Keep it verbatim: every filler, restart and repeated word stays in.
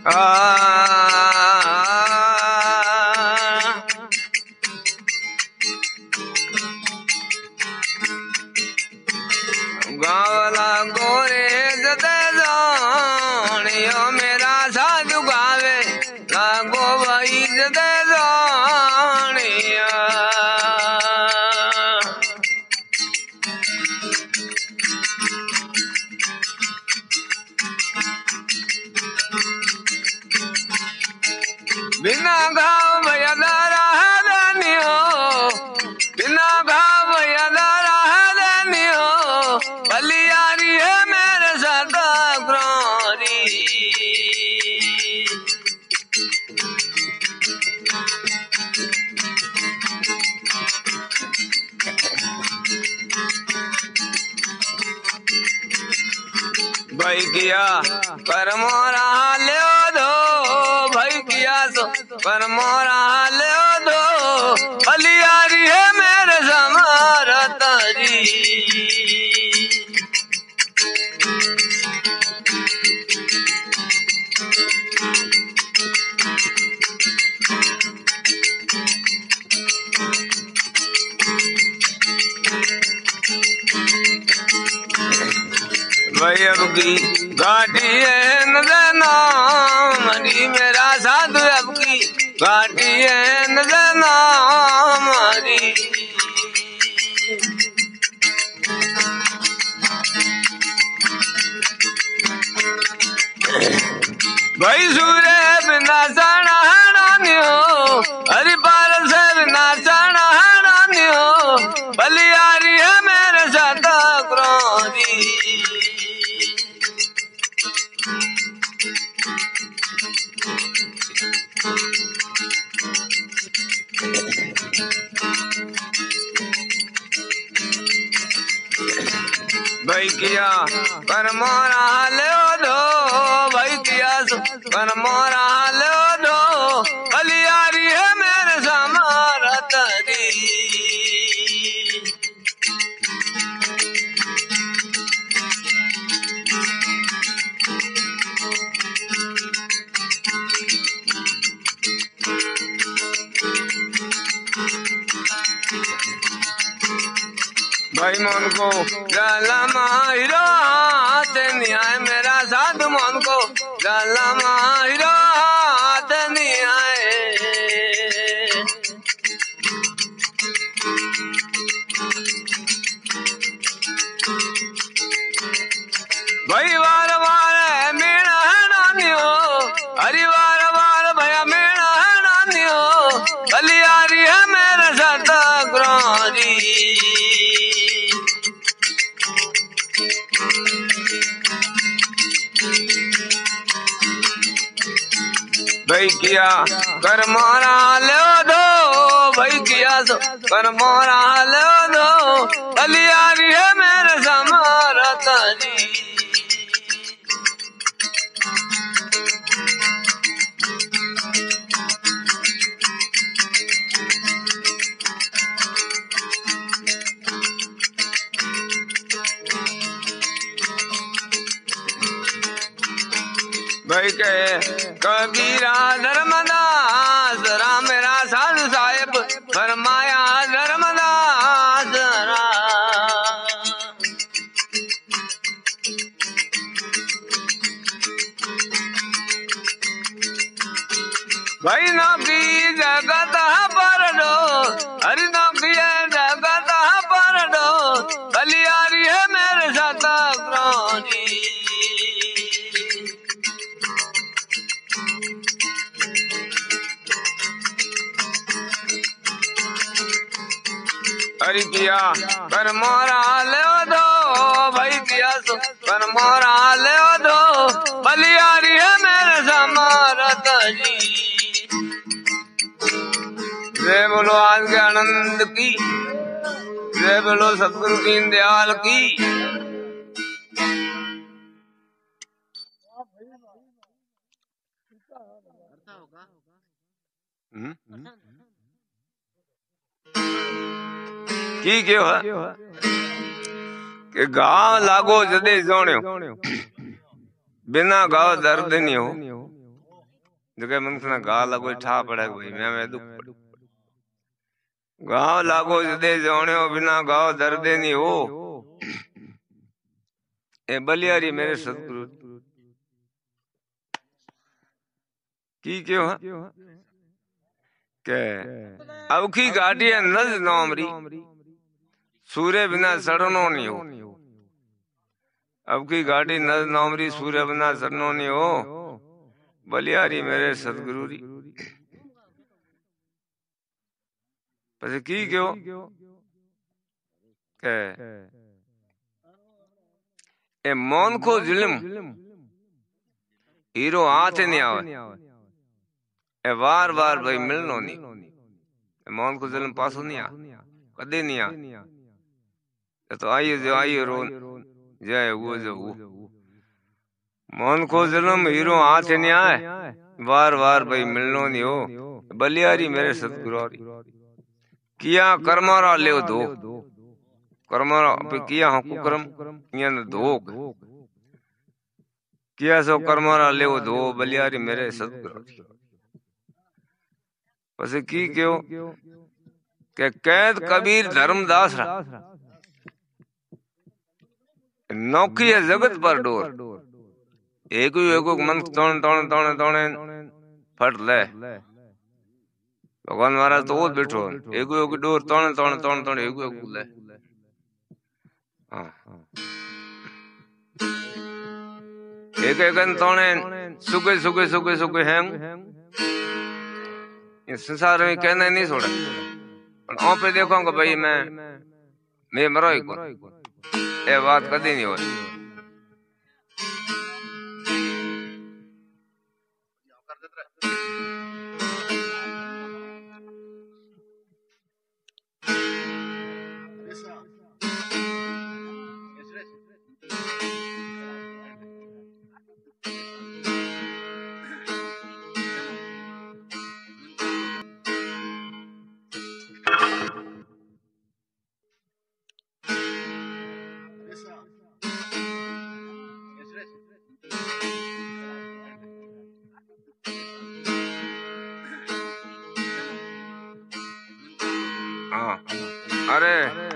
गावला गोरे जते जानियो मेरा साधु गावे लागो भाई जते जानिया बिना घाव भैया दारा है दानियो बिना घाव भैया दारा है दानियो बलियारी है मेरे साथ ग्रारी भाई किया पर मोरा ले दो भाई किया सो पर मोरा ले दो बलियारी है मेरे समारा तारी भाई अब की गाड़ी है नजना मरी मेरा साधु अब की गाड़ी है नजना मरी भाई सूर्य बिना साना हरानियो हरि पार से बिना साना हरानियो बलियारी है मेरे साथ क्रोधी भाई किया पर मोरा ले दो भाई किया पर मोरा ले दो बलियारी है मेरे समारा तरी भाई मन को जाला माहिरो हाथ न्याय मेरा साधु मन को जाला माहिरो हाथ न्याय भाई वार वार मेरा है नानियो हरि वार वार भया मेरा है नानियो बलियारी है मेरे साथ ग्रारी भाई किया कर मोरा ले दो भाई किया सो कर मोरा ले दो बलियारी है मेरे समारा तारी भाई कहे कबीरा धर्मदास राम मेरा साधु साहेब फरमाया धर्मदास भाई नौकी जगत पर दो हरि नौकी जगत पर दो बलियारी है मेरे साथ प्राणी हरि किया पर मोरा ले दो भाई किया सो पर मोरा ले दो बलियारी है मेरे समारा तारी जय बोलो आज के आनंद की जय बोलो सतगुरु दीन दयाल की की क्यों है कि गांव लागो जदे जोण्यो बिना गांव दर्द नहीं हो जगह मन ना गा लगो ठा पड़े भाई मैं मैं दुख पड़ गाँव लागो जदे जोने बिना गाँव दर्दे नहीं हो ए बलियारी मेरे सतगुरु की क्यों है के अब की गाड़ी है नज नौमरी सूर्य बिना सड़नो नहीं हो अब की गाड़ी नज नौमरी सूर्य बिना सड़नो नहीं हो बलियारी मेरे सतगुरु री પછી की क्यों के ए मौन को जुल्म हीरो हाथ नहीं आवे ए वार वार भाई मिलनो नहीं मौन को जुल्म पासो नहीं आ कदे नहीं आ तो आइए जो आइए रो जाए वो जो वो मौन को जुल्म हीरो हाथ नहीं आए वार वार भाई मिलनो नहीं हो बलियारी मेरे सतगुरु किया कर्मारा ले दो कर्मारा किया हाँ कुकरम इन दो किया सो कर्मारा ले दो बलियारी मेरे सतगुरु पसे की क्यों के कैद कबीर धर्मदास नौकी है जगत पर डोर एक एक मन तोड़ तोड़ तोड़ तोड़ फट ले भगवान महाराज तो ओद बैठो एक एक डोर तोड़ तोड़ तोड़ तोड़ एक एक ले एक एक तोड़े सुखे सुखे सुखे सुखे हैं ये संसार में कहना नहीं छोड़ा पर ओ पे देखो कि भाई मैं मैं मरो ही को ये बात कभी नहीं होती अरे